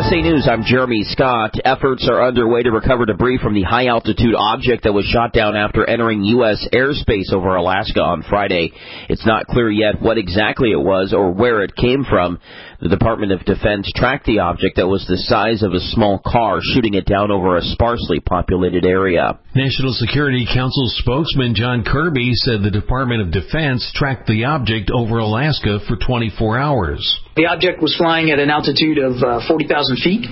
USA News, I'm Jeremy Scott. Efforts are underway to recover debris from the high-altitude object that was shot down after entering U.S. airspace over Alaska on Friday. It's not clear yet what exactly it was or where it came from. The Department of Defense tracked the object that was the size of a small car, shooting it down over a sparsely populated area. National Security Council spokesman John Kirby said the Department of Defense tracked the object over Alaska for 24 hours. The object was flying at an altitude of 40,000 feet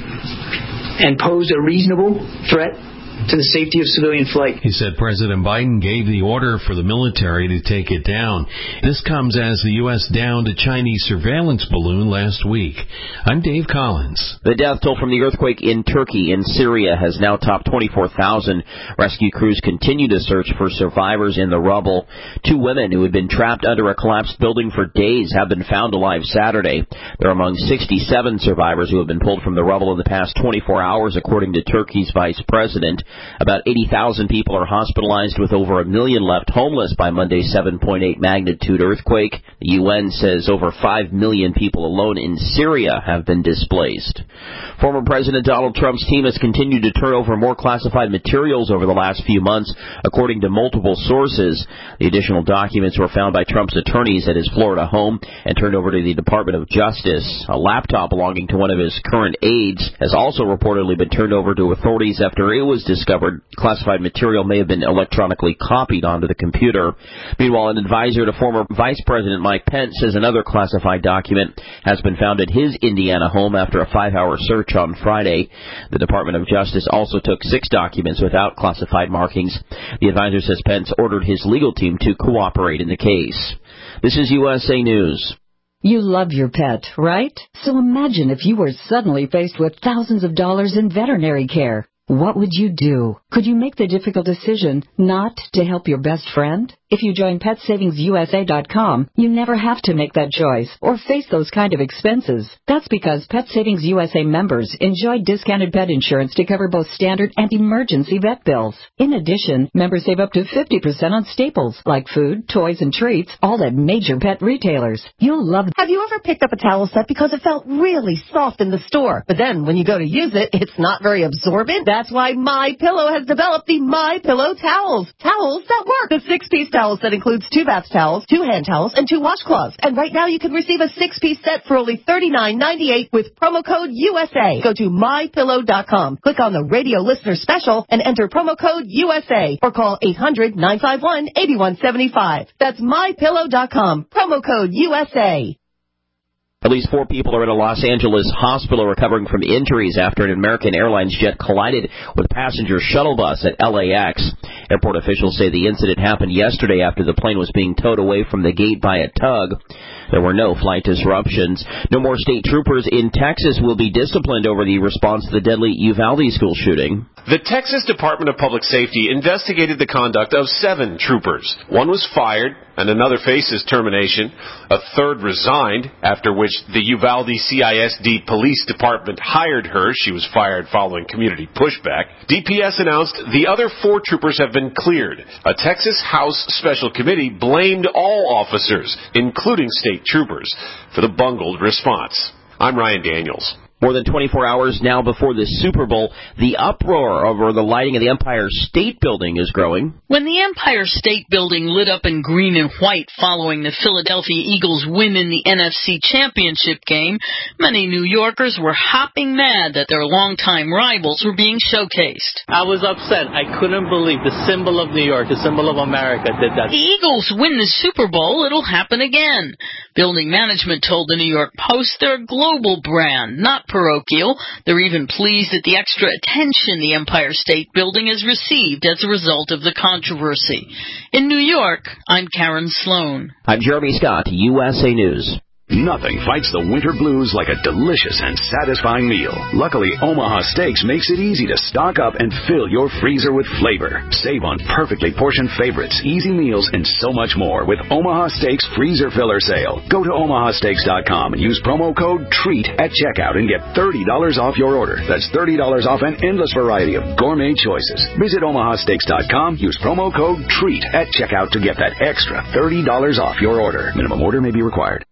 and posed a reasonable threat to the safety of civilian flight. He said President Biden gave the order for the military to take it down. This comes as the U.S. downed a Chinese surveillance balloon last week. I'm Dave Collins. The death toll from the earthquake in Turkey and Syria has now topped 24,000. Rescue crews continue to search for survivors in the rubble. 2 women who had been trapped under a collapsed building for days have been found alive Saturday. They're among 67 survivors who have been pulled from the rubble in the past 24 hours, according to Turkey's vice president. About 80,000 people are hospitalized, with over 1 million left homeless by Monday's 7.8 magnitude earthquake. The UN says over 5 million people alone in Syria have been displaced. Former President Donald Trump's team has continued to turn over more classified materials over the last few months, according to multiple sources. The additional documents were found by Trump's attorneys at his Florida home and turned over to the Department of Justice. A laptop belonging to one of his current aides has also reportedly been turned over to authorities after it was discovered classified material may have been electronically copied onto the computer. Meanwhile, an advisor to former Vice President Mike Pence says another classified document has been found at his Indiana home after a 5-hour search on Friday. The Department of Justice also took 6 documents without classified markings. The advisor says Pence ordered his legal team to cooperate in the case. This is USA News. You love your pet, right? So imagine if you were suddenly faced with thousands of dollars in veterinary care. What would you do? Could you make the difficult decision not to help your best friend? If you join PetSavingsUSA.com, you never have to make that choice or face those kind of expenses. That's because Pet Savings USA members enjoy discounted pet insurance to cover both standard and emergency vet bills. In addition, members save up to 50% on staples like food, toys, and treats, all at major pet retailers. You'll love them. Have you ever picked up a towel set because it felt really soft in the store, but then when you go to use it, it's not very absorbent? That's why MyPillow has developed the MyPillow towels. Towels that work. The 6-piece towel set includes 2 bath towels, 2 hand towels, and 2 washcloths. And right now you can receive a 6-piece set for only $39.98 with promo code USA. Go to MyPillow.com, click on the radio listener special, and enter promo code USA, or call 800-951-8175. That's MyPillow.com, promo code USA. At least 4 people are in a Los Angeles hospital recovering from injuries after an American Airlines jet collided with a passenger shuttle bus at LAX. Airport officials say the incident happened yesterday after the plane was being towed away from the gate by a tug. There were no flight disruptions. No more state troopers in Texas will be disciplined over the response to the deadly Uvalde school shooting. The Texas Department of Public Safety investigated the conduct of 7 troopers. 1 was fired, and another faces termination. A 3rd resigned, after which the Uvalde CISD Police Department hired her. She was fired following community pushback. DPS announced the other 4 troopers have been cleared. A Texas House Special Committee blamed all officers, including state troopers, for the bungled response. I'm Ryan Daniels. More than 24 hours now before the Super Bowl, the uproar over the lighting of the Empire State Building is growing. When the Empire State Building lit up in green and white following the Philadelphia Eagles' win in the NFC Championship game, many New Yorkers were hopping mad that their longtime rivals were being showcased. I was upset. I couldn't believe the symbol of New York, the symbol of America, did that. The Eagles win the Super Bowl, it'll happen again. Building management told the New York Post they're a global brand, not parochial. They're even pleased at the extra attention the Empire State Building has received as a result of the controversy. In New York, I'm Karen Sloan. I'm Jeremy Scott, USA News. Nothing fights the winter blues like a delicious and satisfying meal. Luckily, Omaha Steaks makes it easy to stock up and fill your freezer with flavor. Save on perfectly portioned favorites, easy meals, and so much more with Omaha Steaks Freezer Filler Sale. Go to omahasteaks.com and use promo code TREAT at checkout and get $30 off your order. That's $30 off an endless variety of gourmet choices. Visit omahasteaks.com, use promo code TREAT at checkout to get that extra $30 off your order. Minimum order may be required.